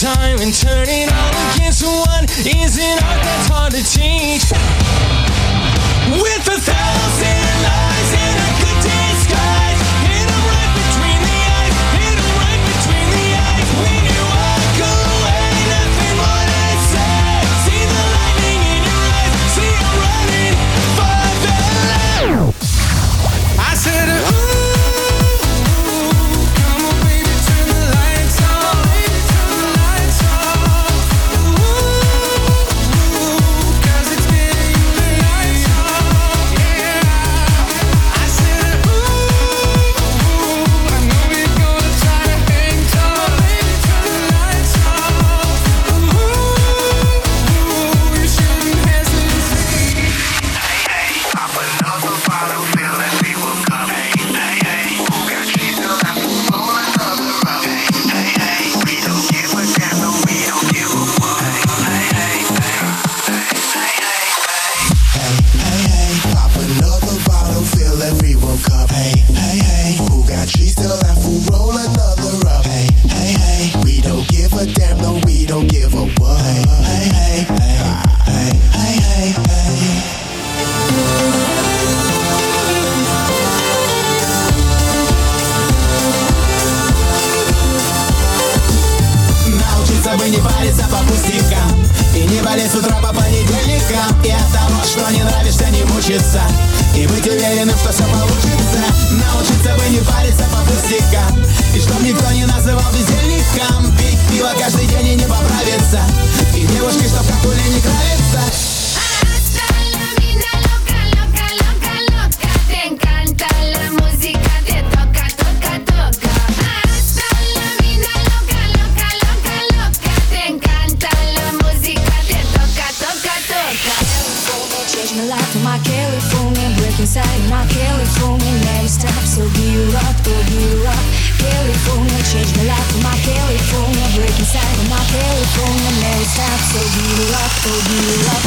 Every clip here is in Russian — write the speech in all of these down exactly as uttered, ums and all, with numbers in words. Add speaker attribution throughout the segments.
Speaker 1: time and turn it all against one is an art that's hard to teach. With a thousand lies and a good disguise, hit 'em right between the eyes, hit 'em right between the eyes. When you walk away, nothing more to say. See the lightning in your eyes, see you running for the light. I said, ooh, come on baby, turn the lights on, baby, turn the lights on. Ooh, 'cause it's getting the lights on, yeah. I said, ooh, I know you're gonna try to hang tall, baby, turn the lights on. Ooh, you shouldn't hesitate.
Speaker 2: Hey, hey, pop another bottle, feel that we will come. Hey, hey, hey, who got cheese till I roll another up. Hey, hey, hey, we don't give a damn, no, we don't give a fuck. Hey, hey, hey, hey, hey, hey, hey.
Speaker 3: Hey, hey, pop another bottle, fill every woke up. Hey, hey, hey, who got cheese till that fool roll another up. Hey, hey, hey, we don't give a damn, no, we don't give a what. Hey, hey, hey, hey, hey, hey, hey, hey. Научиться бы не париться по пустякам и не болеть с утра по понедельникам. И от того, что не нравишься, не мучиться, и быть уверенным, что все получится. Научиться бы не париться по пустякам, и чтоб никто не называл бездельником. Пить пиво каждый день и не поправиться, и девушки, чтоб как пули не нравится.
Speaker 4: Hasta la vida loca, loca, loca, loca. Te encanta la música, te toca, toca, toca. Hasta la vida loca, loca, loca, loca. Te encanta la música, te toca, toca, toca.
Speaker 5: Change my life to my California, break inside my California, never stop, so give it up, go give it up. California, change my life to my California, break inside my California, never stop, so give it up, go give it up.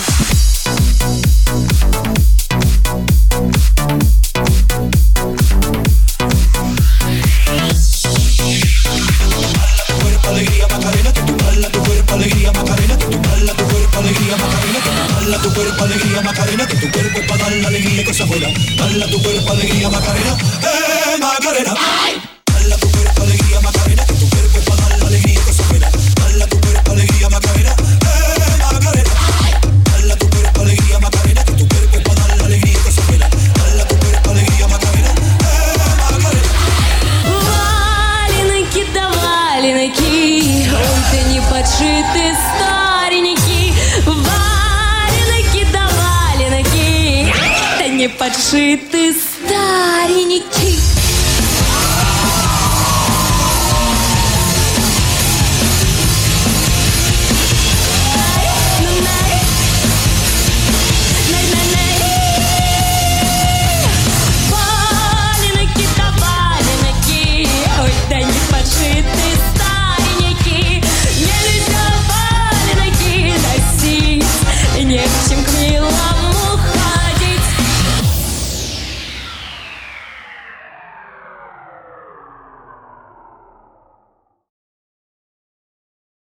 Speaker 6: Alegría Macarena, que tu bala tu cuerpo, alegría Macarena, que tu bala tu cuerpo, alegría Macarena, que tu bala tu cuerpo, alegría Macarena, que tu cuerpo es para dar la alegría y cosas buenas. Bala tu cuerpo, alegría Macarena, eh Macarena. Bala tu cuerpo, alegría Macarena, que tu cuerpo es para dar la alegría y cosas buenas. Bala tu cuerpo, alegría Macarena, eh Macarena. Bala tu cuerpo, alegría Macarena, que tu cuerpo es para dar la alegría y cosas buenas. Bala tu cuerpo, alegría Macarena, eh Macarena.
Speaker 5: Валенки да валенки, ой, ты не подшиты старенький. Валенки да валенки, ой, ты не подшиты